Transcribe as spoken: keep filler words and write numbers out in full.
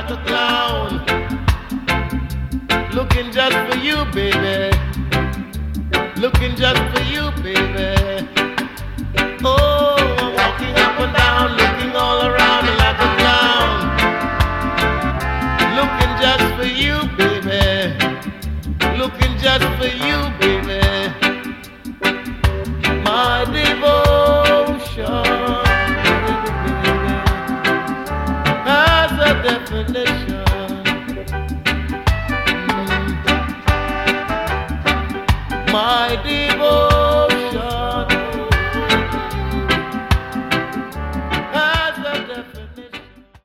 like a clown. Looking just for you, baby. Looking just for you, baby. Oh, I'm walking up and down, looking all around me like a clown. Looking just for you, baby. Looking just for you, baby. My devotion has a definition. Mm. My devotion